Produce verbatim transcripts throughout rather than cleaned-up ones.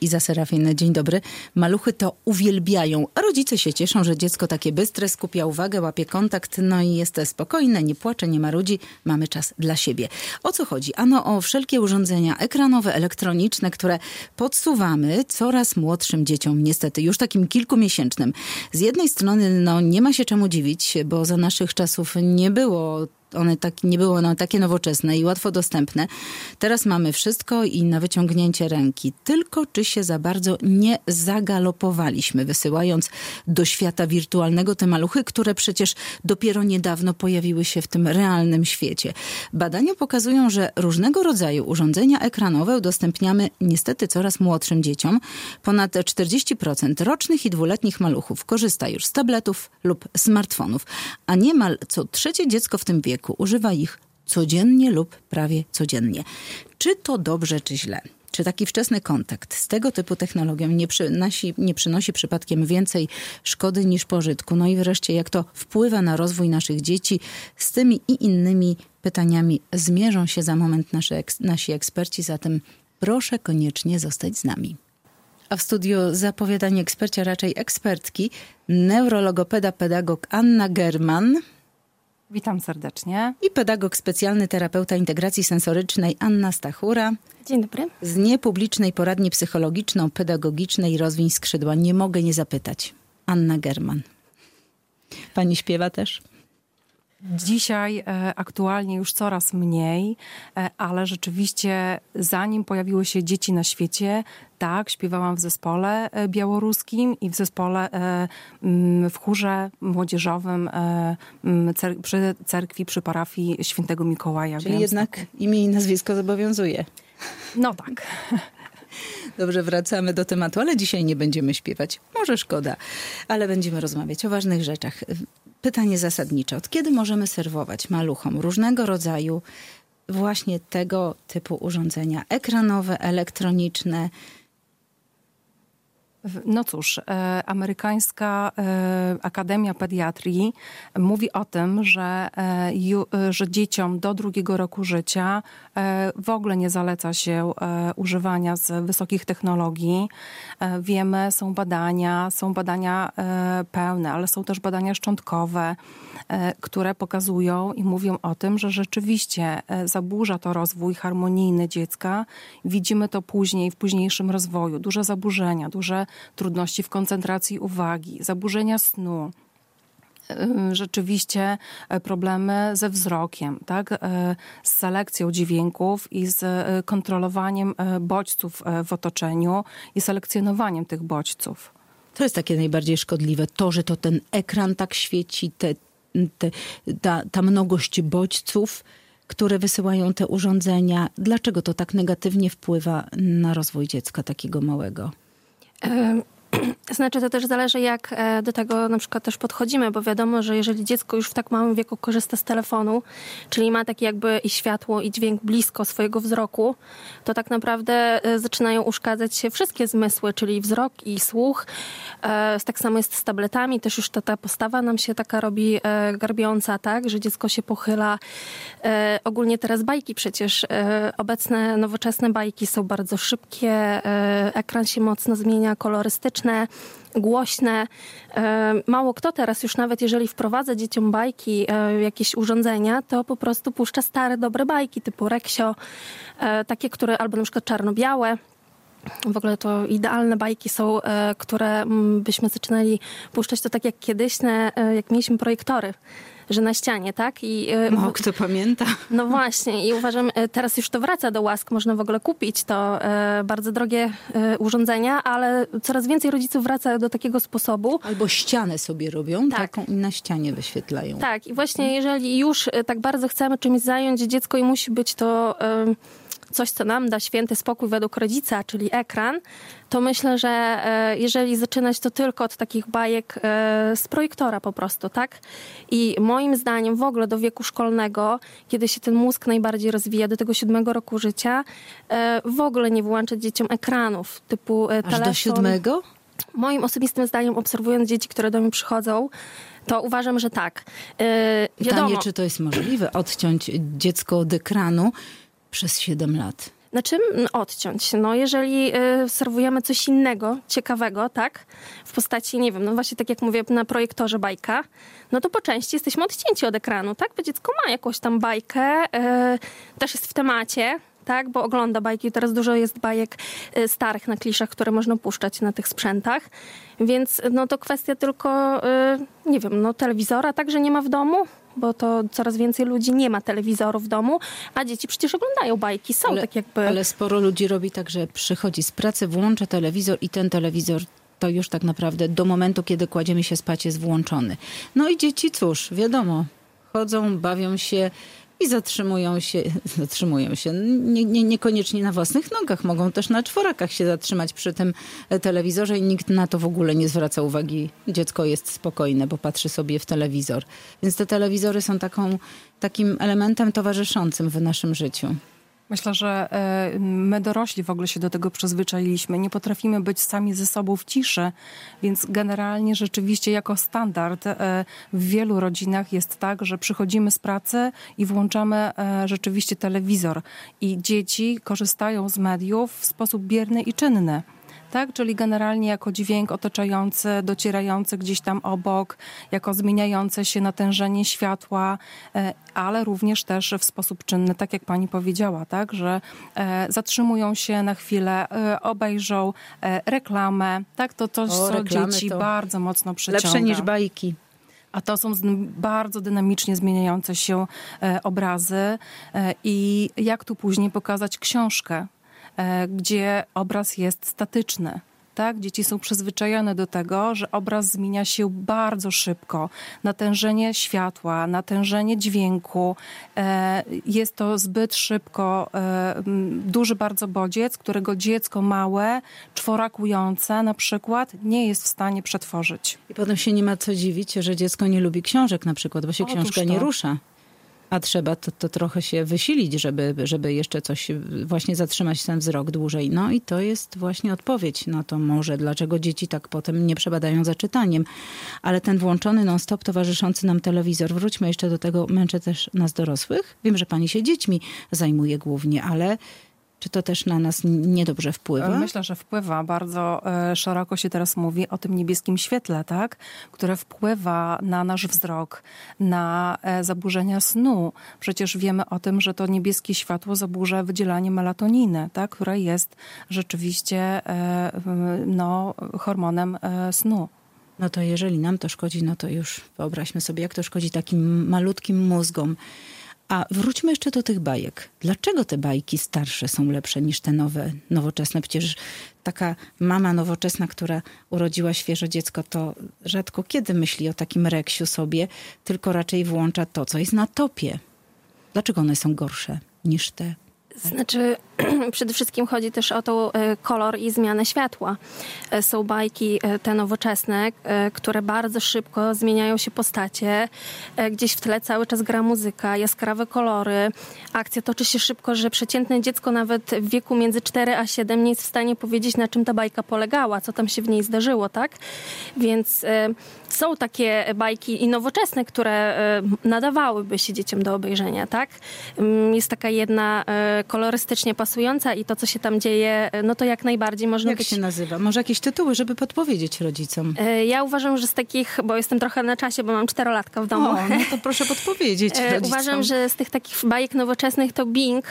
Iza Serafin, dzień dobry. Maluchy to uwielbiają, a rodzice się cieszą, że dziecko takie bystre, skupia uwagę, łapie kontakt, no i jest spokojne, nie płacze, nie marudzi, mamy czas dla siebie. O co chodzi? Ano o wszelkie urządzenia ekranowe, elektroniczne, które podsuwamy coraz młodszym dzieciom, niestety już takim kilkumiesięcznym. Z jednej strony no, nie ma się czemu dziwić, bo za naszych czasów nie było one tak, nie było no, takie nowoczesne i łatwo dostępne. Teraz mamy wszystko i na wyciągnięcie ręki. Tylko czy się za bardzo nie zagalopowaliśmy, wysyłając do świata wirtualnego te maluchy, które przecież dopiero niedawno pojawiły się w tym realnym świecie. Badania pokazują, że różnego rodzaju urządzenia ekranowe udostępniamy niestety coraz młodszym dzieciom. Ponad czterdzieści procent rocznych i dwuletnich maluchów korzysta już z tabletów lub smartfonów, a niemal co trzecie dziecko w tym wieku używa ich codziennie lub prawie codziennie. Czy to dobrze, czy źle? Czy taki wczesny kontakt z tego typu technologią nie, przynosi, nie przynosi przypadkiem więcej szkody niż pożytku? No i wreszcie, jak to wpływa na rozwój naszych dzieci? Z tymi i innymi pytaniami zmierzą się za moment nasze, nasi eksperci, zatem proszę koniecznie zostać z nami. A w studiu zapowiadani eksperci, a raczej ekspertki, neurologopeda, pedagog Anna German. Witam serdecznie. I pedagog specjalny, terapeuta integracji sensorycznej Anna Stachura. Dzień dobry. Z niepublicznej poradni psychologiczno-pedagogicznej Rozwiń skrzydła. Nie mogę nie zapytać. Anna German. Pani śpiewa też? Dzisiaj e, aktualnie już coraz mniej, e, ale rzeczywiście zanim pojawiły się dzieci na świecie, tak, śpiewałam w zespole e, białoruskim i w zespole e, m, w chórze młodzieżowym e, m, cer- przy cerkwi, przy parafii Świętego Mikołaja. Czyli jednak imię i nazwisko zobowiązuje. No tak. Dobrze, wracamy do tematu, ale dzisiaj nie będziemy śpiewać. Może szkoda, ale będziemy rozmawiać o ważnych rzeczach. Pytanie zasadnicze. Od kiedy możemy serwować maluchom różnego rodzaju właśnie tego typu urządzenia ekranowe, elektroniczne? No cóż, e, amerykańska e, Akademia Pediatrii mówi o tym, że, e, ju, e, że dzieciom do drugiego roku życia e, w ogóle nie zaleca się e, używania z wysokich technologii. E, wiemy, są badania, są badania e, pełne, ale są też badania szczątkowe, e, które pokazują i mówią o tym, że rzeczywiście e, zaburza to rozwój harmonijny dziecka. Widzimy to później, w późniejszym rozwoju. Duże zaburzenia, duże trudności w koncentracji uwagi, zaburzenia snu, rzeczywiście problemy ze wzrokiem, tak? Z selekcją dźwięków i z kontrolowaniem bodźców w otoczeniu i selekcjonowaniem tych bodźców. To jest takie najbardziej szkodliwe, to, że to ten ekran tak świeci, te, te, ta, ta mnogość bodźców, które wysyłają te urządzenia. Dlaczego to tak negatywnie wpływa na rozwój dziecka takiego małego? Znaczy to też zależy, jak do tego na przykład też podchodzimy, bo wiadomo, że jeżeli dziecko już w tak małym wieku korzysta z telefonu, czyli ma takie jakby i światło, i dźwięk blisko swojego wzroku, to tak naprawdę zaczynają uszkadzać się wszystkie zmysły, czyli wzrok i słuch. Tak samo jest z tabletami, też już ta, ta postawa nam się taka robi garbiąca, tak, że dziecko się pochyla. Ogólnie teraz bajki przecież, obecne nowoczesne bajki są bardzo szybkie, ekran się mocno zmienia, kolorystyczne, głośne. Mało kto teraz już nawet jeżeli wprowadza dzieciom bajki, jakieś urządzenia, to po prostu puszcza stare, dobre bajki typu Reksio, takie, które albo na przykład czarno-białe. W ogóle to idealne bajki są, które byśmy zaczynali puszczać to tak jak kiedyś, jak mieliśmy projektory, że na ścianie, tak? I, Mało kto pamięta. No właśnie i uważam, teraz już to wraca do łask, można w ogóle kupić to bardzo drogie urządzenia, ale coraz więcej rodziców wraca do takiego sposobu. Albo ścianę sobie robią, tak. Taką i na ścianie wyświetlają. Tak i właśnie jeżeli już tak bardzo chcemy czymś zająć dziecko i musi być to coś, co nam da święty spokój według rodzica, czyli ekran, to myślę, że jeżeli zaczynać to tylko od takich bajek z projektora po prostu, tak? I moim zdaniem w ogóle do wieku szkolnego, kiedy się ten mózg najbardziej rozwija, do tego siódmego roku życia, w ogóle nie włączać dzieciom ekranów typu telefon. Aż do siódmego? Moim osobistym zdaniem, obserwując dzieci, które do mnie przychodzą, to uważam, że tak. Yy, Pytanie, czy to jest możliwe, odciąć dziecko od ekranu przez siedem lat? Na czym odciąć? No jeżeli y, serwujemy coś innego, ciekawego, tak? W postaci, nie wiem, no właśnie tak jak mówię, na projektorze bajka, no to po części jesteśmy odcięci od ekranu, tak? Bo dziecko ma jakąś tam bajkę, y, też jest w temacie, tak? Bo ogląda bajki. Teraz dużo jest bajek y, starych na kliszach, które można puszczać na tych sprzętach. Więc no to kwestia tylko, y, nie wiem, no telewizora także nie ma w domu, bo to coraz więcej ludzi nie ma telewizorów w domu, a dzieci przecież oglądają bajki, są ale, tak jakby... Ale sporo ludzi robi tak, że przychodzi z pracy, włącza telewizor i ten telewizor to już tak naprawdę do momentu, kiedy kładziemy się spać, jest włączony. No i dzieci, cóż, wiadomo, chodzą, bawią się i zatrzymują się, zatrzymują się nie, nie, niekoniecznie na własnych nogach, mogą też na czworakach się zatrzymać przy tym telewizorze i nikt na to w ogóle nie zwraca uwagi. Dziecko jest spokojne, bo patrzy sobie w telewizor. Więc te telewizory są taką, takim elementem towarzyszącym w naszym życiu. Myślę, że my dorośli w ogóle się do tego przyzwyczailiśmy. Nie potrafimy być sami ze sobą w ciszy, więc generalnie rzeczywiście jako standard w wielu rodzinach jest tak, że przychodzimy z pracy i włączamy rzeczywiście telewizor i dzieci korzystają z mediów w sposób bierny i czynny. Tak, czyli generalnie jako dźwięk otaczający, docierający gdzieś tam obok, jako zmieniające się natężenie światła, ale również też w sposób czynny, tak jak pani powiedziała, tak, że zatrzymują się na chwilę, obejrzą reklamę, tak, to coś, o, co dzieci to bardzo mocno przyciąga. Lepsze niż bajki. A to są bardzo dynamicznie zmieniające się obrazy i jak tu później pokazać książkę, gdzie obraz jest statyczny. Tak? Dzieci są przyzwyczajone do tego, że obraz zmienia się bardzo szybko. Natężenie światła, natężenie dźwięku. Jest to zbyt szybko duży bardzo bodziec, którego dziecko małe, czworakujące na przykład, nie jest w stanie przetworzyć. I potem się nie ma co dziwić, że dziecko nie lubi książek na przykład, bo się Otóż książka to. nie rusza. A trzeba to, to trochę się wysilić, żeby, żeby jeszcze coś, właśnie zatrzymać ten wzrok dłużej. No i to jest właśnie odpowiedź na to może, dlaczego dzieci tak potem nie przebadają za czytaniem. Ale ten włączony non-stop towarzyszący nam telewizor, wróćmy jeszcze do tego, męczy też nas dorosłych. Wiem, że pani się dziećmi zajmuje głównie, ale czy to też na nas niedobrze wpływa? Myślę, że wpływa. Bardzo e, szeroko się teraz mówi o tym niebieskim świetle, tak? Które wpływa na nasz wzrok, na e, zaburzenia snu. Przecież wiemy o tym, że to niebieskie światło zaburza wydzielanie melatoniny, tak? Która jest rzeczywiście e, no, hormonem e, snu. No to jeżeli nam to szkodzi, no to już wyobraźmy sobie, jak to szkodzi takim malutkim mózgom. A wróćmy jeszcze do tych bajek. Dlaczego te bajki starsze są lepsze niż te nowe, nowoczesne? Przecież taka mama nowoczesna, która urodziła świeże dziecko, to rzadko kiedy myśli o takim reksiu sobie, tylko raczej włącza to, co jest na topie. Dlaczego one są gorsze niż te? Znaczy, przede wszystkim chodzi też o to kolor i zmianę światła. Są bajki te nowoczesne, które bardzo szybko zmieniają się postacie. Gdzieś w tle cały czas gra muzyka, jaskrawe kolory. Akcja toczy się szybko, że przeciętne dziecko nawet w wieku między cztery a siedem nie jest w stanie powiedzieć, na czym ta bajka polegała, co tam się w niej zdarzyło, tak? Więc są takie bajki i nowoczesne, które nadawałyby się dzieciom do obejrzenia, tak? Jest taka jedna kolorystycznie pasująca i to, co się tam dzieje, no to jak najbardziej można Jak być... się nazywa? Może jakieś tytuły, żeby podpowiedzieć rodzicom? Ja uważam, że z takich, bo jestem trochę na czasie, bo mam czterolatka w domu. O, no to proszę podpowiedzieć rodzicom. Uważam, że z tych takich bajek nowoczesnych to Bing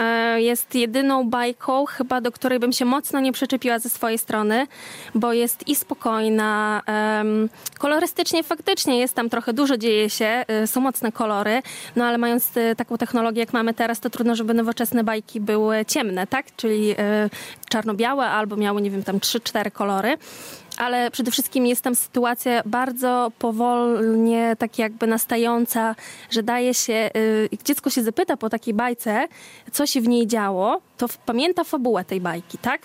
jest jedyną bajką chyba, do której bym się mocno nie przyczepiła ze swojej strony, bo jest i spokojna, um, kolorystycznie faktycznie jest tam trochę dużo, dzieje się, y, są mocne kolory, no ale mając y, taką technologię, jak mamy teraz, to trudno, żeby nowoczesne bajki były ciemne, tak? Czyli y, czarno-białe albo miały, nie wiem, tam trzy cztery kolory. Ale przede wszystkim jest tam sytuacja bardzo powolnie, tak jakby nastająca, że daje się, jak dziecko się zapyta po takiej bajce, co się w niej działo, to pamięta fabułę tej bajki, tak?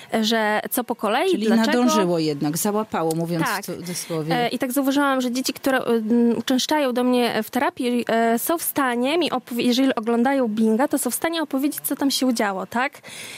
Że co po kolei, Czyli dlaczego... nadążyło jednak, załapało, mówiąc tak. w cudzysłowie. I tak zauważyłam, że dzieci, które uczęszczają do mnie w terapii, są w stanie mi opowiedzieć, jeżeli oglądają Binga, to są w stanie opowiedzieć, co tam się działo, tak?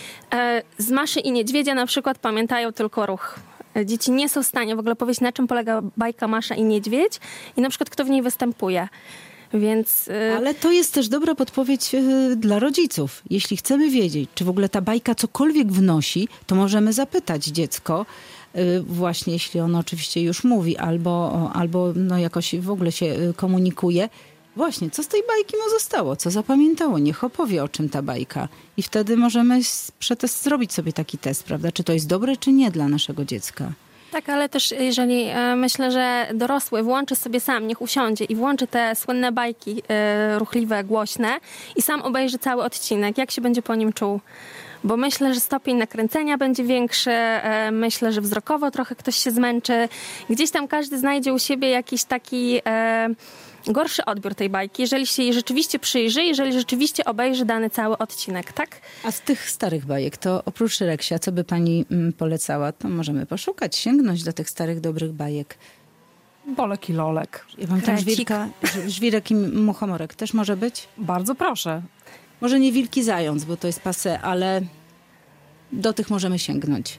Z Maszy i Niedźwiedzia na przykład pamiętają tylko ruch. Dzieci nie są w stanie w ogóle powiedzieć, na czym polega bajka Masza i Niedźwiedź i na przykład kto w niej występuje. Więc... Y... Ale to jest też dobra podpowiedź y, dla rodziców. Jeśli chcemy wiedzieć, czy w ogóle ta bajka cokolwiek wnosi, to możemy zapytać dziecko, y, właśnie jeśli ono oczywiście już mówi, albo, albo no jakoś w ogóle się y, komunikuje. Właśnie, co z tej bajki mu zostało? Co zapamiętało? Niech opowie, o czym ta bajka. I wtedy możemy przetest, zrobić sobie taki test, prawda? Czy to jest dobre, czy nie dla naszego dziecka. Tak, ale też jeżeli e, myślę, że dorosły włączy sobie sam, niech usiądzie i włączy te słynne bajki e, ruchliwe, głośne i sam obejrzy cały odcinek, jak się będzie po nim czuł. Bo myślę, że stopień nakręcenia będzie większy, e, myślę, że wzrokowo trochę ktoś się zmęczy. Gdzieś tam każdy znajdzie u siebie jakiś taki... E, gorszy odbiór tej bajki, jeżeli się jej rzeczywiście przyjrzy, jeżeli rzeczywiście obejrzy dany cały odcinek, tak? A z tych starych bajek, to oprócz Reksia, co by pani mm, polecała, to możemy poszukać, sięgnąć do tych starych, dobrych bajek. Bolek i Lolek. Ja mam tam żwirka, żwirek i muchomorek. Też może być? Bardzo proszę. Może nie Wilki Zając, bo to jest passé, ale do tych możemy sięgnąć.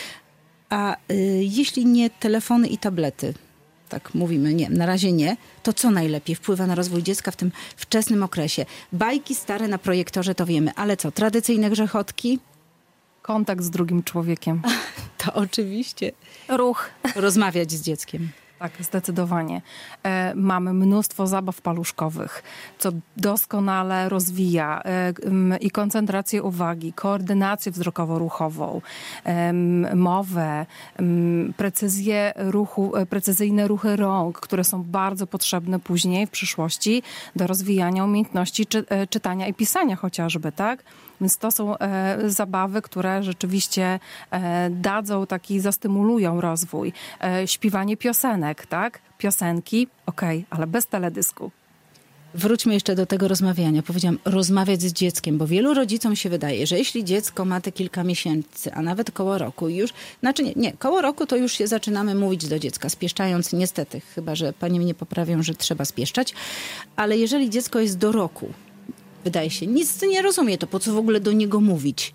A y, jeśli nie telefony i tablety, tak mówimy, nie, na razie nie, to co najlepiej wpływa na rozwój dziecka w tym wczesnym okresie? Bajki stare na projektorze to wiemy, ale co, tradycyjne grzechotki? Kontakt z drugim człowiekiem. To oczywiście. Ruch. Rozmawiać z dzieckiem. Tak, zdecydowanie. E, mamy mnóstwo zabaw paluszkowych, co doskonale rozwija e, m, i koncentrację uwagi, koordynację wzrokowo-ruchową, e, mowę, m, precyzję ruchu, e, precyzyjne ruchy rąk, które są bardzo potrzebne później w przyszłości do rozwijania umiejętności czy, e, czytania i pisania chociażby, tak? Więc to są e, zabawy, które rzeczywiście e, dadzą taki, zastymulują rozwój. E, śpiewanie piosenek, tak? Piosenki, okej, okay, ale bez teledysku. Wróćmy jeszcze do tego rozmawiania. Powiedziałam, rozmawiać z dzieckiem, bo wielu rodzicom się wydaje, że jeśli dziecko ma te kilka miesięcy, a nawet koło roku już, znaczy nie, nie, koło roku to już się zaczynamy mówić do dziecka, spieszczając niestety, chyba że panie mnie poprawią, że trzeba spieszczać, ale jeżeli dziecko jest do roku, wydaje się, nic nie rozumie, to po co w ogóle do niego mówić?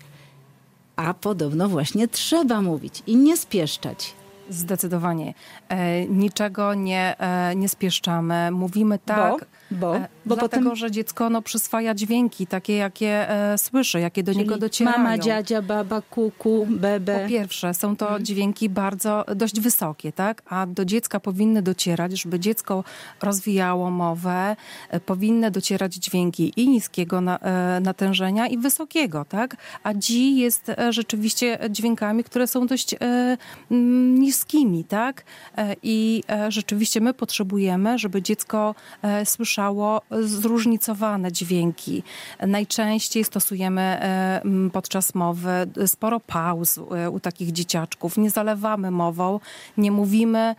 A podobno właśnie trzeba mówić i nie spieszczać. Zdecydowanie. E, niczego nie, e, nie spieszczamy. Mówimy tak, bo, bo, e, bo dlatego, potem... że dziecko no, przyswaja dźwięki, takie jakie e, słyszy, jakie do Czyli niego docierają. mama, dziadzia, baba, kuku, bebe. Po pierwsze, są to hmm. dźwięki bardzo, dość wysokie, tak? A do dziecka powinny docierać, żeby dziecko rozwijało mowę, e, powinny docierać dźwięki i niskiego na, e, natężenia i wysokiego, tak? A dzi jest e, rzeczywiście dźwiękami, które są dość e, niskie. Niskimi, tak? I rzeczywiście my potrzebujemy, żeby dziecko słyszało zróżnicowane dźwięki. Najczęściej stosujemy podczas mowy sporo pauz u takich dzieciaczków. Nie zalewamy mową, nie mówimy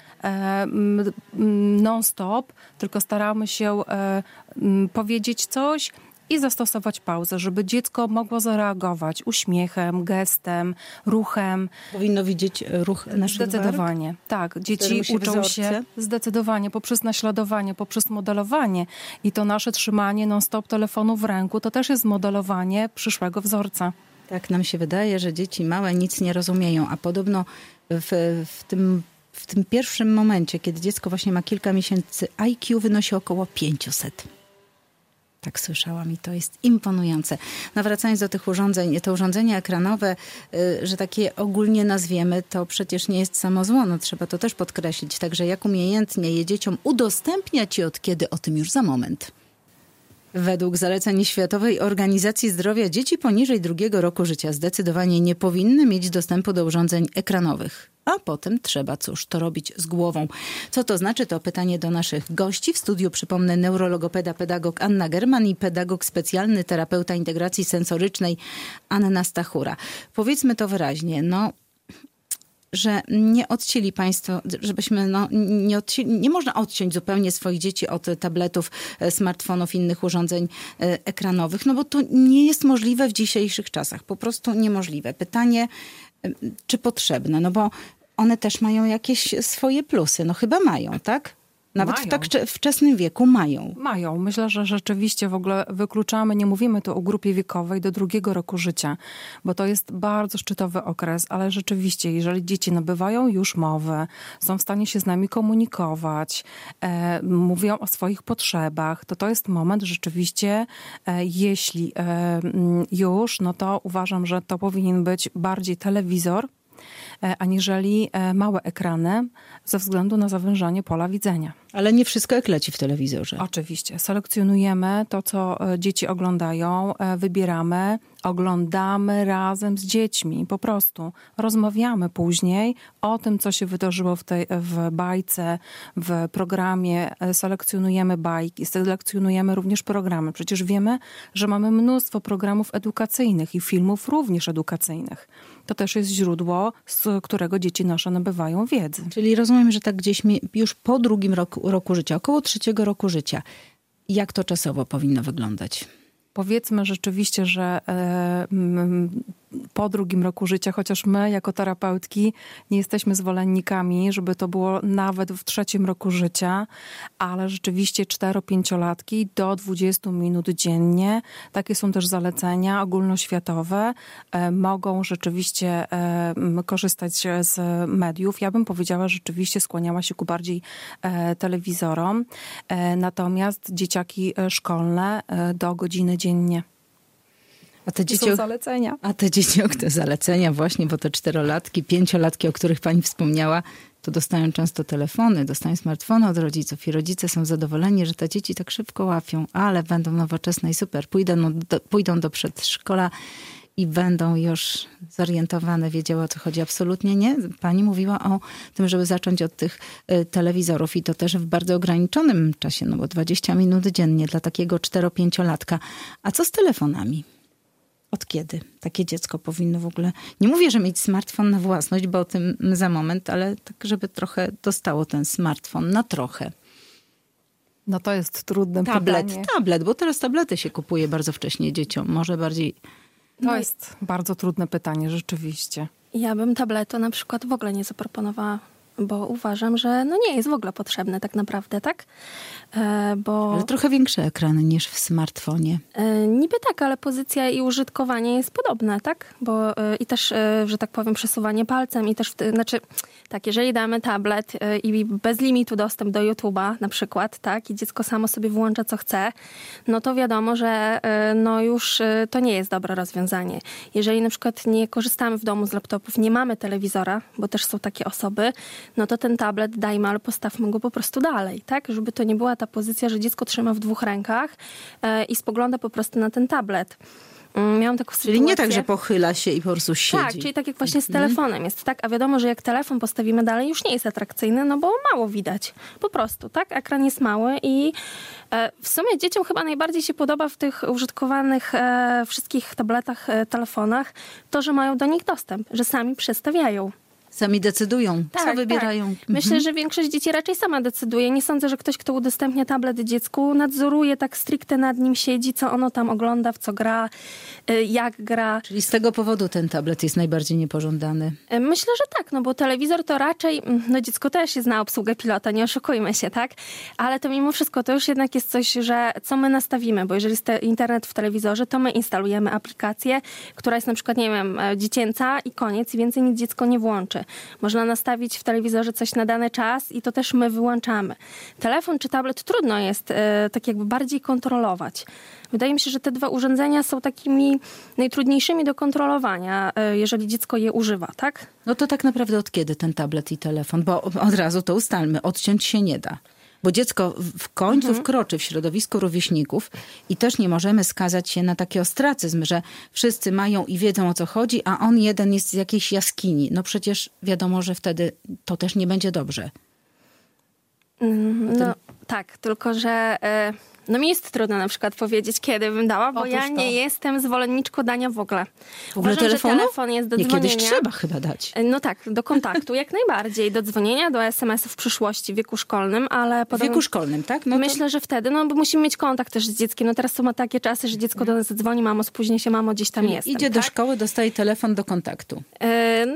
non-stop, tylko staramy się powiedzieć coś i zastosować pauzę, żeby dziecko mogło zareagować uśmiechem, gestem, ruchem. Powinno widzieć ruch naszych Zdecydowanie. warg? Tak, dzieci się uczą się zdecydowanie poprzez naśladowanie, poprzez modelowanie. I to nasze trzymanie non-stop telefonu w ręku, to też jest modelowanie przyszłego wzorca. Tak nam się wydaje, że dzieci małe nic nie rozumieją, a podobno w, w tym w tym pierwszym momencie, kiedy dziecko właśnie ma kilka miesięcy, I Q wynosi około pięćset. Tak słyszałam i to jest imponujące. No wracając do tych urządzeń, te urządzenia ekranowe, że takie ogólnie nazwiemy, to przecież nie jest samo zło, no trzeba to też podkreślić. Także jak umiejętnie je dzieciom udostępniać i od kiedy, o tym już za moment. Według zaleceń Światowej Organizacji Zdrowia dzieci poniżej drugiego roku życia zdecydowanie nie powinny mieć dostępu do urządzeń ekranowych. A potem trzeba, cóż, to robić z głową. Co to znaczy? To pytanie do naszych gości. W studiu, przypomnę, neurologopeda, pedagog Anna German i pedagog specjalny, terapeuta integracji sensorycznej Anna Stachura. Powiedzmy to wyraźnie, no, że nie odcięli państwo, żebyśmy, no, nie odcięli, nie można odciąć zupełnie swoich dzieci od tabletów, smartfonów, innych urządzeń ekranowych, no bo to nie jest możliwe w dzisiejszych czasach. Po prostu niemożliwe. Pytanie, czy potrzebne? No bo one też mają jakieś swoje plusy. No chyba mają, tak? Nawet Mają. w tak cze- wczesnym wieku mają. Mają. Myślę, że rzeczywiście w ogóle wykluczamy, nie mówimy tu o grupie wiekowej do drugiego roku życia, bo to jest bardzo szczytowy okres, ale rzeczywiście, jeżeli dzieci nabywają już mowę, są w stanie się z nami komunikować, e, mówią o swoich potrzebach, to to jest moment rzeczywiście, e, jeśli e, już, no to uważam, że to powinien być bardziej telewizor, aniżeli małe ekrany ze względu na zawężanie pola widzenia. Ale nie wszystko jak leci w telewizorze. Oczywiście. Selekcjonujemy to, co dzieci oglądają, wybieramy, oglądamy razem z dziećmi. Po prostu rozmawiamy później o tym, co się wydarzyło w tej w bajce, w programie. Selekcjonujemy bajki, selekcjonujemy również programy. Przecież wiemy, że mamy mnóstwo programów edukacyjnych i filmów również edukacyjnych. To też jest źródło, z którego dzieci nasze nabywają wiedzy. Czyli rozumiem, że tak gdzieś już po drugim roku, roku życia, około trzeciego roku życia. Jak to czasowo powinno wyglądać? Powiedzmy rzeczywiście, że e, m, po drugim roku życia, chociaż my jako terapeutki nie jesteśmy zwolennikami, żeby to było nawet w trzecim roku życia, ale rzeczywiście cztero-pięciolatki do dwudziestu minut dziennie, takie są też zalecenia ogólnoświatowe, e, mogą rzeczywiście e, korzystać z mediów. Ja bym powiedziała, że rzeczywiście skłaniała się ku bardziej e, telewizorom, e, natomiast dzieciaki szkolne e, do godziny dziennie. A te dzieci, są zalecenia. A te dzieci, te zalecenia właśnie, bo te czterolatki, pięciolatki, o których pani wspomniała, to dostają często telefony, dostają smartfony od rodziców i rodzice są zadowoleni, że te dzieci tak szybko łapią, ale będą nowoczesne i super. Pójdą do, pójdą do przedszkola i będą już zorientowane, wiedziały, o co chodzi. Absolutnie nie. Pani mówiła o tym, żeby zacząć od tych y, telewizorów i to też w bardzo ograniczonym czasie, no bo dwadzieścia minut dziennie dla takiego cztero-pięciolatka. A co z telefonami? Od kiedy takie dziecko powinno w ogóle, nie mówię, że mieć smartfon na własność, bo o tym za moment, ale tak, żeby trochę dostało ten smartfon na trochę. No to jest trudne tablet, pytanie. Tablet, bo teraz tablety się kupuje bardzo wcześnie dzieciom. Może bardziej... To no jest bardzo trudne pytanie, rzeczywiście. Ja bym tabletu na przykład w ogóle nie zaproponowała, bo uważam, że no nie jest w ogóle potrzebne tak naprawdę, tak? E, bo... Ale trochę większe ekrany niż w smartfonie. E, niby tak, ale pozycja i użytkowanie jest podobne, tak? Bo e, i też, e, że tak powiem, przesuwanie palcem i też, w, znaczy tak, jeżeli damy tablet e, i bez limitu dostęp do YouTube'a na przykład, tak? I dziecko samo sobie włącza co chce, no to wiadomo, że e, no już e, to nie jest dobre rozwiązanie. Jeżeli na przykład nie korzystamy w domu z laptopów, nie mamy telewizora, bo też są takie osoby, no to ten tablet dajmy, ale postawmy go po prostu dalej, tak? Żeby to nie była ta pozycja, że dziecko trzyma w dwóch rękach e, i spogląda po prostu na ten tablet. Miałam taką sytuację. Czyli nie tak, że pochyla się i po prostu siedzi. Tak, czyli tak jak właśnie z telefonem jest, tak? A wiadomo, że jak telefon postawimy dalej, już nie jest atrakcyjny, no bo mało widać. Po prostu, tak? Ekran jest mały i e, w sumie dzieciom chyba najbardziej się podoba w tych użytkowanych e, wszystkich tabletach, e, telefonach to, że mają do nich dostęp, że sami przestawiają. Sami decydują, tak, co wybierają. Tak. Myślę, mhm. że większość dzieci raczej sama decyduje. Nie sądzę, że ktoś, kto udostępnia tablet dziecku, nadzoruje, tak stricte nad nim siedzi, co ono tam ogląda, w co gra, jak gra. Czyli z tego powodu ten tablet jest najbardziej niepożądany. Myślę, że tak, no bo telewizor to raczej, no dziecko też się zna obsługę pilota, nie oszukujmy się, tak? Ale to mimo wszystko to już jednak jest coś, że co my nastawimy, bo jeżeli jest internet w telewizorze, to my instalujemy aplikację, która jest na przykład, nie wiem, dziecięca i koniec i więcej nic dziecko nie włączy. Można nastawić w telewizorze coś na dany czas i to też my wyłączamy. Telefon czy tablet trudno jest e, tak jakby bardziej kontrolować. Wydaje mi się, że te dwa urządzenia są takimi najtrudniejszymi do kontrolowania, e, jeżeli dziecko je używa, tak? No to tak naprawdę od kiedy ten tablet i telefon? Bo od razu to ustalmy, odciąć się nie da. Bo dziecko w końcu mhm. wkroczy w środowisko rówieśników i też nie możemy skazać się na taki ostracyzm, że wszyscy mają i wiedzą, o co chodzi, a on jeden jest z jakiejś jaskini. No przecież wiadomo, że wtedy to też nie będzie dobrze. Mm, no tak, tylko że... Y- No mi jest trudno na przykład powiedzieć, kiedy bym dała, bo Otóż ja to. nie jestem zwolenniczką dania w ogóle. W ogóle Uważam, telefonu? że telefon jest do nie, dzwonienia. Kiedyś trzeba chyba dać. No tak, do kontaktu jak najbardziej. Do dzwonienia, do es em esów w przyszłości, w wieku szkolnym, ale... W podobno... wieku szkolnym, tak? No Myślę, to... że wtedy, no bo musimy mieć kontakt też z dzieckiem. No teraz są takie czasy, że dziecko do nas dzwoni, mamo, spóźnię się, mamo, gdzieś tam Czyli jestem. idzie tak? do szkoły, dostaje telefon do kontaktu. Yy, no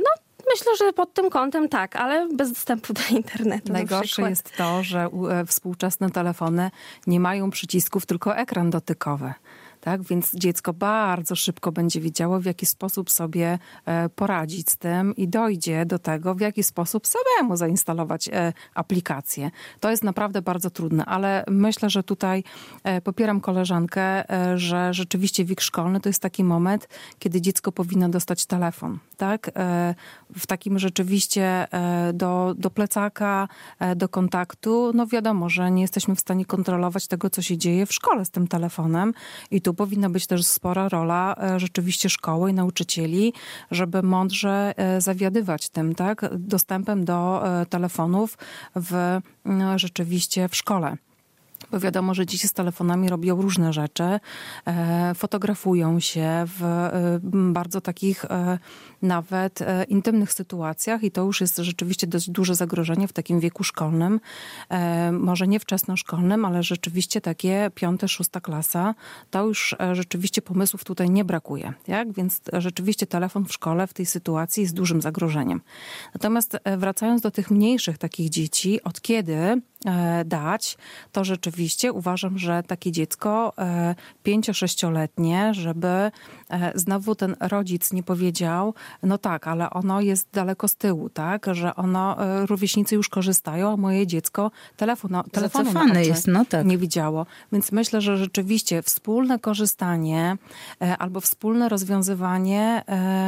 Myślę, że pod tym kątem tak, ale bez dostępu do internetu. Najgorsze jest to, że współczesne telefony nie mają przycisków, tylko ekran dotykowy. Tak? Więc dziecko bardzo szybko będzie wiedziało, w jaki sposób sobie poradzić z tym i dojdzie do tego, w jaki sposób samemu zainstalować aplikację. To jest naprawdę bardzo trudne, ale myślę, że tutaj popieram koleżankę, że rzeczywiście wiek szkolny to jest taki moment, kiedy dziecko powinno dostać telefon. Tak? W takim rzeczywiście do, do plecaka, do kontaktu, no wiadomo, że nie jesteśmy w stanie kontrolować tego, co się dzieje w szkole z tym telefonem i tu powinna być też spora rola rzeczywiście szkoły i nauczycieli, żeby mądrze zawiadywać tym, tak, dostępem do telefonów w, rzeczywiście w szkole. Bo wiadomo, że dzieci z telefonami robią różne rzeczy, e, fotografują się w e, bardzo takich e, nawet e, intymnych sytuacjach i to już jest rzeczywiście dość duże zagrożenie w takim wieku szkolnym. E, może nie wczesnoszkolnym, ale rzeczywiście takie piąta, szósta klasa, to już e, rzeczywiście pomysłów tutaj nie brakuje. Tak? Więc rzeczywiście telefon w szkole w tej sytuacji jest dużym zagrożeniem. Natomiast e, wracając do tych mniejszych takich dzieci, od kiedy e, dać, to rzeczywiście Oczywiście uważam, że takie dziecko pięcio-sześcioletnie, żeby znowu ten rodzic nie powiedział, no tak, ale ono jest daleko z tyłu, tak, że ono, rówieśnicy już korzystają, a moje dziecko telefonu, telefonu na oczy jest, no tak. nie widziało. Więc myślę, że rzeczywiście wspólne korzystanie albo wspólne rozwiązywanie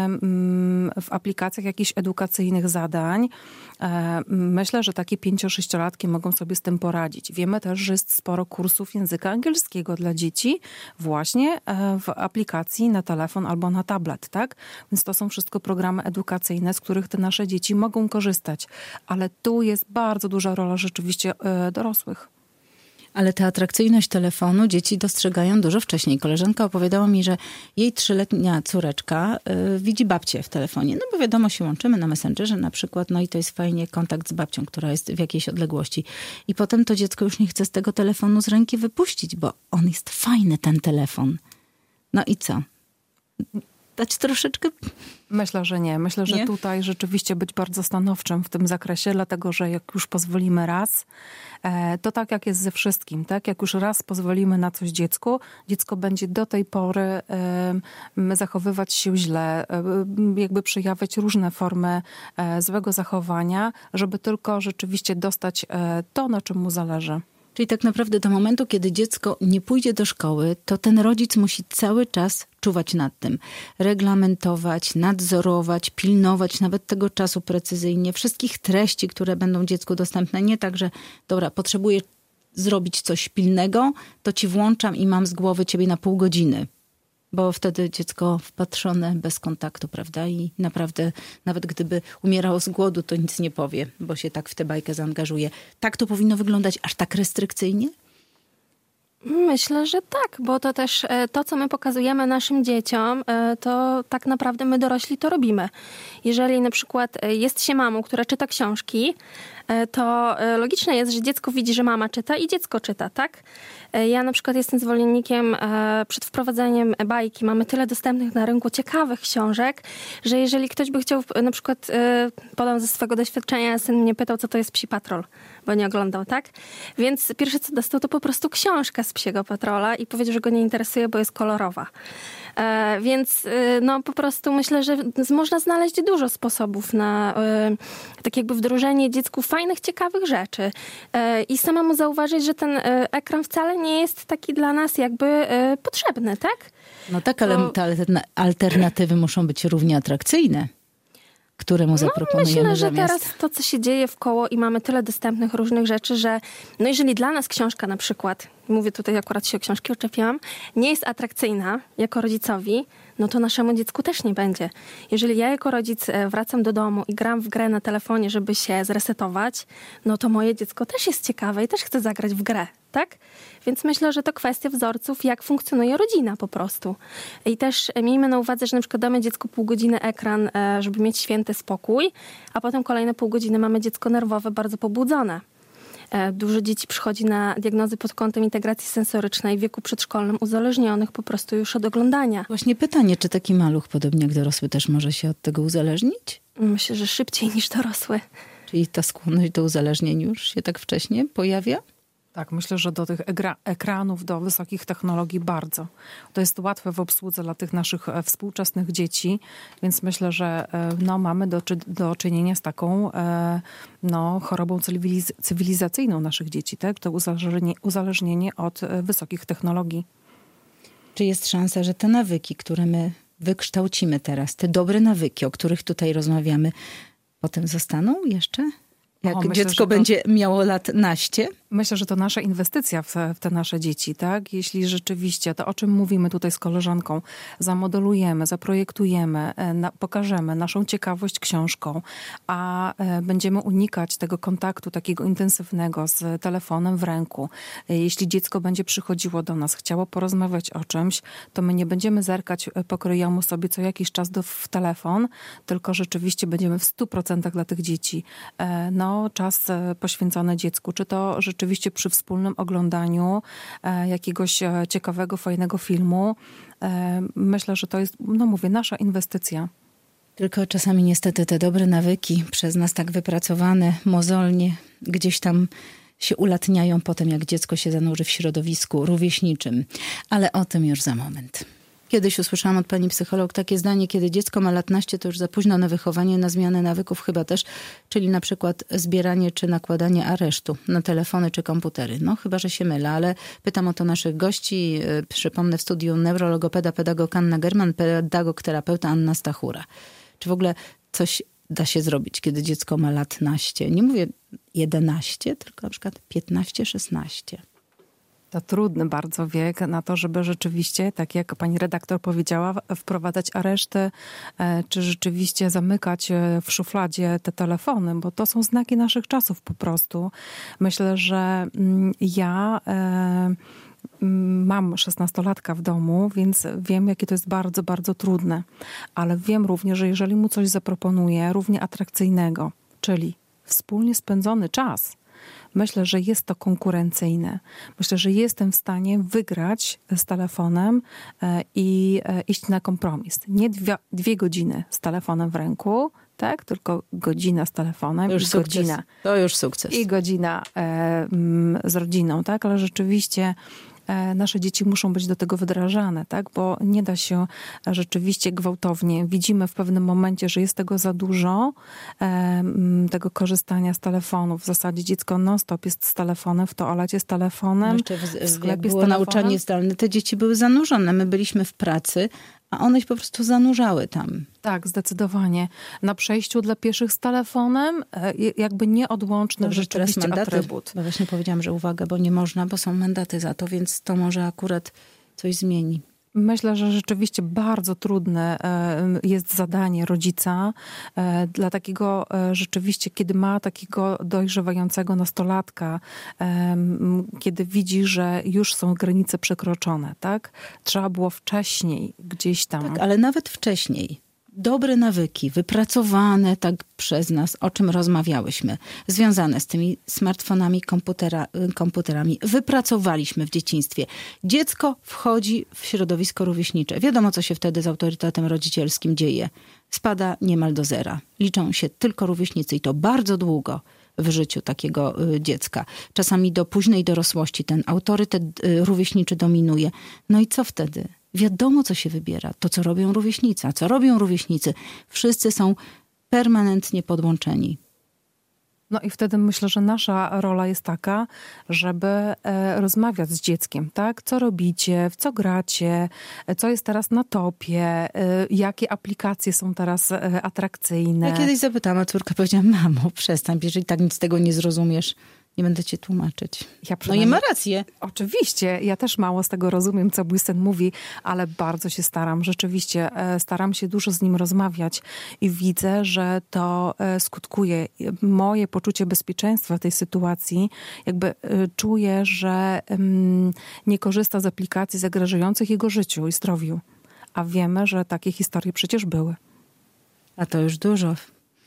w aplikacjach jakichś edukacyjnych zadań, myślę, że takie pięcio-sześciolatki mogą sobie z tym poradzić. Wiemy też, że jest sporo kursów języka angielskiego dla dzieci właśnie w aplikacji na telefon albo na tablet, tak? Więc to są wszystko programy edukacyjne, z których te nasze dzieci mogą korzystać. Ale tu jest bardzo duża rola rzeczywiście dorosłych. Ale tę atrakcyjność telefonu dzieci dostrzegają dużo wcześniej. Koleżanka opowiadała mi, że jej trzyletnia córeczka y, widzi babcię w telefonie. No bo wiadomo, się łączymy na Messengerze na przykład, no i to jest fajnie kontakt z babcią, która jest w jakiejś odległości. I potem to dziecko już nie chce z tego telefonu z ręki wypuścić, bo on jest fajny, ten telefon. No i co? Dać troszeczkę... Myślę, że nie. Myślę, że nie? tutaj rzeczywiście być bardzo stanowczym w tym zakresie, dlatego, że jak już pozwolimy raz, to tak jak jest ze wszystkim, tak? Jak już raz pozwolimy na coś dziecku, dziecko będzie do tej pory zachowywać się źle, jakby przejawiać różne formy złego zachowania, żeby tylko rzeczywiście dostać to, na czym mu zależy. Czyli tak naprawdę do momentu, kiedy dziecko nie pójdzie do szkoły, to ten rodzic musi cały czas czuwać nad tym. Reglamentować, nadzorować, pilnować nawet tego czasu precyzyjnie. Wszystkich treści, które będą dziecku dostępne. Nie tak, że dobra, potrzebuję zrobić coś pilnego, to ci włączam i mam z głowy ciebie na pół godziny. Bo wtedy dziecko wpatrzone bez kontaktu, prawda? I naprawdę nawet gdyby umierało z głodu, to nic nie powie, bo się tak w tę bajkę zaangażuje. Tak to powinno wyglądać aż tak restrykcyjnie? Myślę, że tak, bo to też to, co my pokazujemy naszym dzieciom, to tak naprawdę my dorośli to robimy. Jeżeli na przykład jest się mamą, która czyta książki, to logiczne jest, że dziecko widzi, że mama czyta i dziecko czyta, tak? Ja na przykład jestem zwolennikiem przed wprowadzeniem bajki. Mamy tyle dostępnych na rynku ciekawych książek, że jeżeli ktoś by chciał, na przykład podam ze swego doświadczenia, syn mnie pytał, co to jest Psi Patrol, bo nie oglądał, tak? Więc pierwsze, co dostał, to po prostu książka z Psiego Patrola i powiedział, że go nie interesuje, bo jest kolorowa. E, więc e, no po prostu myślę, że można znaleźć dużo sposobów na e, tak jakby wdrożenie dziecku fajnych, ciekawych rzeczy. E, I samemu zauważyć, że ten e, ekran wcale nie jest taki dla nas jakby e, potrzebny, tak? No tak, ale Bo... te alternatywy muszą być równie atrakcyjne. Któremu zaproponujemy no, myślę, że zamiast... teraz to, co się dzieje wkoło i mamy tyle dostępnych różnych rzeczy, że no jeżeli dla nas książka na przykład, mówię tutaj akurat się o książki oczepiłam, nie jest atrakcyjna jako rodzicowi, no to naszemu dziecku też nie będzie. Jeżeli ja jako rodzic wracam do domu i gram w grę na telefonie, żeby się zresetować, no to moje dziecko też jest ciekawe i też chce zagrać w grę, tak? Więc myślę, że to kwestia wzorców, jak funkcjonuje rodzina po prostu. I też miejmy na uwadze, że na przykład damy dziecku pół godziny ekran, żeby mieć święty spokój, a potem kolejne pół godziny mamy dziecko nerwowe, bardzo pobudzone. Dużo dzieci przychodzi na diagnozy pod kątem integracji sensorycznej w wieku przedszkolnym, uzależnionych po prostu już od oglądania. Właśnie pytanie, czy taki maluch, podobnie jak dorosły, też może się od tego uzależnić? Myślę, że szybciej niż dorosły. Czyli ta skłonność do uzależnień już się tak wcześnie pojawia? Tak, myślę, że do tych ekra- ekranów, do wysokich technologii bardzo. To jest łatwe w obsłudze dla tych naszych e, współczesnych dzieci, więc myślę, że e, no, mamy do, czy, do czynienia z taką e, no, chorobą cywiliz- cywilizacyjną naszych dzieci, tak? To uzależnienie, uzależnienie od e, wysokich technologii. Czy jest szansa, że te nawyki, które my wykształcimy teraz, te dobre nawyki, o których tutaj rozmawiamy, potem zostaną jeszcze? Jak O, myślę, dziecko to... będzie miało lat naście? Myślę, że to nasza inwestycja w te, w te nasze dzieci, tak? Jeśli rzeczywiście to, o czym mówimy tutaj z koleżanką, zamodelujemy, zaprojektujemy, na, pokażemy naszą ciekawość książką, a e, będziemy unikać tego kontaktu takiego intensywnego z telefonem w ręku. E, jeśli dziecko będzie przychodziło do nas, chciało porozmawiać o czymś, to my nie będziemy zerkać po kryjomu sobie co jakiś czas do, w telefon, tylko rzeczywiście będziemy w stu procentach dla tych dzieci. E, no, czas e, poświęcony dziecku. Czy to rzeczywiście przy wspólnym oglądaniu e, jakiegoś e, ciekawego, fajnego filmu. E, myślę, że to jest, no mówię, nasza inwestycja. Tylko czasami niestety te dobre nawyki przez nas tak wypracowane, mozolnie, gdzieś tam się ulatniają potem, jak dziecko się zanurzy w środowisku rówieśniczym. Ale o tym już za moment. Kiedyś usłyszałam od pani psycholog takie zdanie, kiedy dziecko ma lat naście, to już za późno na wychowanie, na zmianę nawyków chyba też, czyli na przykład zbieranie czy nakładanie aresztu na telefony czy komputery. No chyba, że się mylę, ale pytam o to naszych gości. Przypomnę, w studiu neurologopeda, pedagog Anna German, pedagog, terapeuta Anna Stachura. Czy w ogóle coś da się zrobić, kiedy dziecko ma lat naście? Nie mówię jedenaście, tylko na przykład piętnaście, szesnaście. To trudny bardzo wiek na to, żeby rzeczywiście, tak jak pani redaktor powiedziała, wprowadzać areszty, czy rzeczywiście zamykać w szufladzie te telefony, bo to są znaki naszych czasów po prostu. Myślę, że ja mam szesnastolatka w domu, więc wiem, jakie to jest bardzo, bardzo trudne. Ale wiem również, że jeżeli mu coś zaproponuję równie atrakcyjnego, czyli wspólnie spędzony czas, myślę, że jest to konkurencyjne. Myślę, że jestem w stanie wygrać z telefonem i iść na kompromis. Nie dwie, dwie godziny z telefonem w ręku, tak? Tylko godzina z telefonem to już i sukces. godzina. To już sukces. I godzina e, z rodziną, tak? Ale rzeczywiście nasze dzieci muszą być do tego wdrażane, tak? Bo nie da się rzeczywiście gwałtownie. Widzimy w pewnym momencie, że jest tego za dużo, tego korzystania z telefonu. W zasadzie dziecko non-stop jest z telefonem, w toalecie z telefonem, no jeszcze w, w sklepie było z telefonem. Nauczanie zdalne, te dzieci były zanurzone. My byliśmy w pracy, a one się po prostu zanurzały tam. Tak, zdecydowanie. Na przejściu dla pieszych z telefonem jakby nieodłączny Dobrze, rzeczywiście teraz mandaty, atrybut. Bo właśnie powiedziałam, że uwaga, bo nie można, bo są mandaty za to, więc to może akurat coś zmieni. Myślę, że rzeczywiście bardzo trudne jest zadanie rodzica dla takiego rzeczywiście, kiedy ma takiego dojrzewającego nastolatka, kiedy widzi, że już są granice przekroczone, tak? Trzeba było wcześniej gdzieś tam. Tak, ale nawet wcześniej. Dobre nawyki, wypracowane tak przez nas, o czym rozmawiałyśmy, związane z tymi smartfonami, komputera, komputerami, wypracowaliśmy w dzieciństwie. Dziecko wchodzi w środowisko rówieśnicze. Wiadomo, co się wtedy z autorytetem rodzicielskim dzieje. Spada niemal do zera. Liczą się tylko rówieśnicy i to bardzo długo w życiu takiego dziecka. Czasami do późnej dorosłości ten autorytet rówieśniczy dominuje. No i co wtedy? Wiadomo, co się wybiera. To, co robią rówieśnicy. A co robią rówieśnicy? Wszyscy są permanentnie podłączeni. No i wtedy myślę, że nasza rola jest taka, żeby e, rozmawiać z dzieckiem, tak? Co robicie, w co gracie, co jest teraz na topie, e, jakie aplikacje są teraz e, atrakcyjne. Ja kiedyś zapytałam, a córka powiedziała, mamo, przestań, jeżeli tak nic z tego nie zrozumiesz, nie będę cię tłumaczyć. Ja no i ma rację. Oczywiście. Ja też mało z tego rozumiem, co mój syn mówi, ale bardzo się staram. Rzeczywiście staram się dużo z nim rozmawiać i widzę, że to skutkuje. Moje poczucie bezpieczeństwa w tej sytuacji, jakby czuję, że nie korzysta z aplikacji zagrażających jego życiu i zdrowiu. A wiemy, że takie historie przecież były. A to już dużo.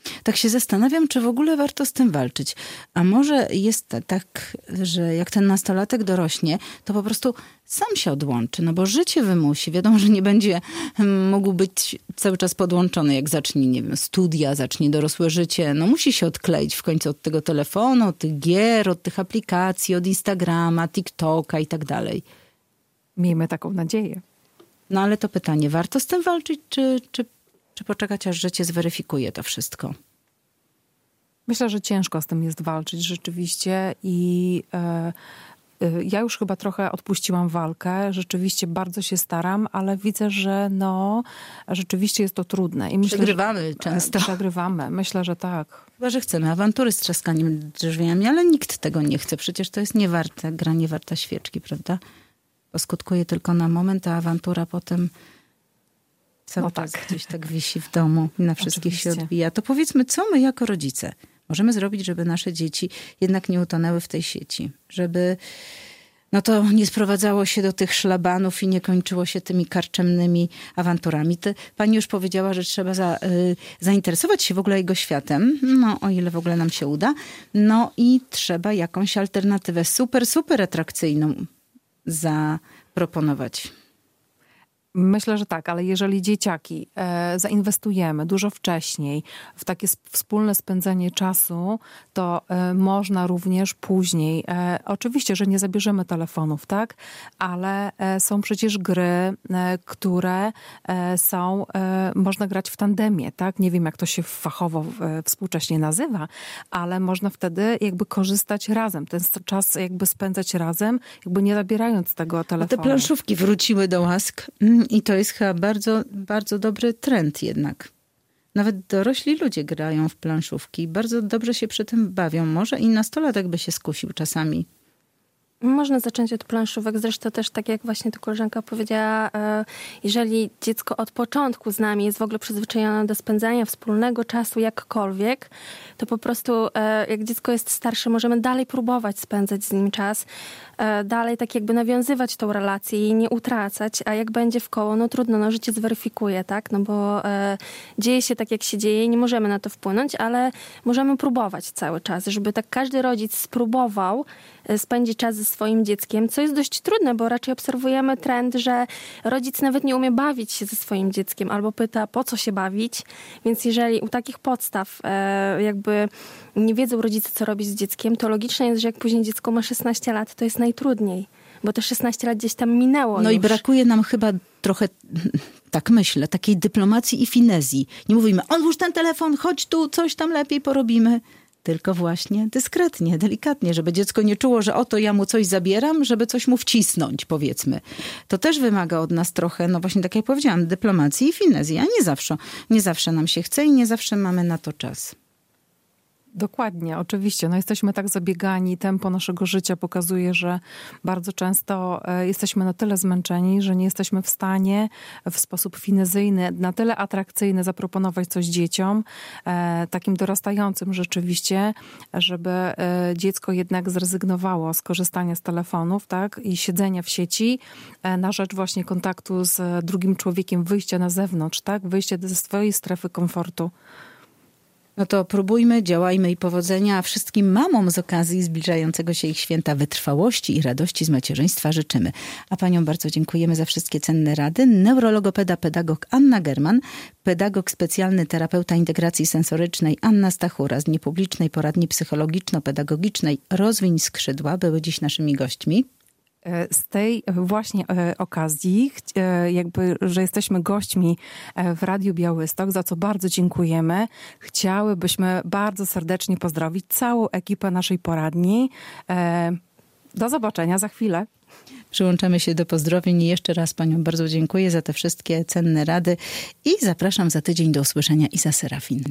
Tak się zastanawiam, czy w ogóle warto z tym walczyć. A może jest tak, że jak ten nastolatek dorośnie, to po prostu sam się odłączy, no bo życie wymusi. Wiadomo, że nie będzie mógł być cały czas podłączony, jak zacznie, nie wiem, studia, zacznie dorosłe życie. No musi się odkleić w końcu od tego telefonu, od tych gier, od tych aplikacji, od Instagrama, TikToka i tak dalej. Miejmy taką nadzieję. No ale to pytanie, warto z tym walczyć, czy, czy, czy poczekać, aż życie zweryfikuje to wszystko? Myślę, że ciężko z tym jest walczyć rzeczywiście i e, e, ja już chyba trochę odpuściłam walkę. Rzeczywiście bardzo się staram, ale widzę, że no rzeczywiście jest to trudne. I myślę, Przegrywamy że, często. Przegrywamy. Myślę, że tak. Chyba, że chcemy awantury z trzaskaniem drzwiami, ale nikt tego nie chce. Przecież to jest niewarte, gra nie warta świeczki, prawda? Bo skutkuje tylko na moment, a awantura potem cały No czas tak. gdzieś tak wisi w domu i na wszystkich się Oczywiście. odbija. To powiedzmy, co my jako rodzice możemy zrobić, żeby nasze dzieci jednak nie utonęły w tej sieci? Żeby no to nie sprowadzało się do tych szlabanów i nie kończyło się tymi karczemnymi awanturami. Ty, pani już powiedziała, że trzeba za, y, zainteresować się w ogóle jego światem, no o ile w ogóle nam się uda. No i trzeba jakąś alternatywę super, super atrakcyjną zaproponować. Myślę, że tak, ale jeżeli dzieciaki e, zainwestujemy dużo wcześniej w takie sp- wspólne spędzenie czasu, to e, można również później, e, oczywiście, że nie zabierzemy telefonów, tak, ale e, są przecież gry, e, które e, są, e, można grać w tandemie, tak, nie wiem jak to się fachowo e, współcześnie nazywa, ale można wtedy jakby korzystać razem, ten czas jakby spędzać razem, jakby nie zabierając tego No telefonu. te planszówki wróciły do łask. I to jest chyba bardzo, bardzo dobry trend jednak. Nawet dorośli ludzie grają w planszówki. Bardzo dobrze się przy tym bawią. Może i nastolatek by się skusił czasami. Można zacząć od planszówek. Zresztą też tak jak właśnie tu koleżanka powiedziała, e, jeżeli dziecko od początku z nami jest w ogóle przyzwyczajone do spędzania wspólnego czasu jakkolwiek, to po prostu e, jak dziecko jest starsze, możemy dalej próbować spędzać z nim czas, e, dalej tak jakby nawiązywać tą relację i nie utracać, a jak będzie w koło, no trudno, no życie zweryfikuje, tak, no bo e, dzieje się tak jak się dzieje i nie możemy na to wpłynąć, ale możemy próbować cały czas, żeby tak każdy rodzic spróbował spędzić czas ze swoim dzieckiem, co jest dość trudne, bo raczej obserwujemy trend, że rodzic nawet nie umie bawić się ze swoim dzieckiem albo pyta, po co się bawić. Więc jeżeli u takich podstaw e, jakby nie wiedzą rodzice, co robić z dzieckiem, to logiczne jest, że jak później dziecko ma szesnaście lat, to jest najtrudniej, bo te szesnaście lat gdzieś tam minęło No już. i brakuje nam chyba trochę, tak myślę, takiej dyplomacji i finezji. Nie mówimy, odłóż ten telefon, chodź tu, coś tam lepiej porobimy. Tylko właśnie dyskretnie, delikatnie, żeby dziecko nie czuło, że oto ja mu coś zabieram, żeby coś mu wcisnąć, powiedzmy. To też wymaga od nas trochę, no właśnie tak jak powiedziałam, dyplomacji i finezji, a nie zawsze, nie zawsze nam się chce i nie zawsze mamy na to czas. Dokładnie, oczywiście. No jesteśmy tak zabiegani, tempo naszego życia pokazuje, że bardzo często e, jesteśmy na tyle zmęczeni, że nie jesteśmy w stanie w sposób finezyjny, na tyle atrakcyjny zaproponować coś dzieciom, e, takim dorastającym rzeczywiście, żeby e, dziecko jednak zrezygnowało z korzystania z telefonów, tak, i siedzenia w sieci e, na rzecz właśnie kontaktu z drugim człowiekiem, wyjścia na zewnątrz, tak, wyjścia ze swojej strefy komfortu. No to próbujmy, działajmy i powodzenia, a wszystkim mamom z okazji zbliżającego się ich święta wytrwałości i radości z macierzyństwa życzymy. A paniom bardzo dziękujemy za wszystkie cenne rady. Neurologopeda, pedagog Anna German, pedagog specjalny, terapeuta integracji sensorycznej Anna Stachura z niepublicznej poradni psychologiczno-pedagogicznej Rozwiń skrzydła były dziś naszymi gośćmi. Z tej właśnie okazji, jakby, że jesteśmy gośćmi w Radiu Białystok, za co bardzo dziękujemy, chciałybyśmy bardzo serdecznie pozdrowić całą ekipę naszej poradni. Do zobaczenia za chwilę. Przyłączamy się do pozdrowień i jeszcze raz paniom bardzo dziękuję za te wszystkie cenne rady i zapraszam za tydzień do usłyszenia Iza Serafin.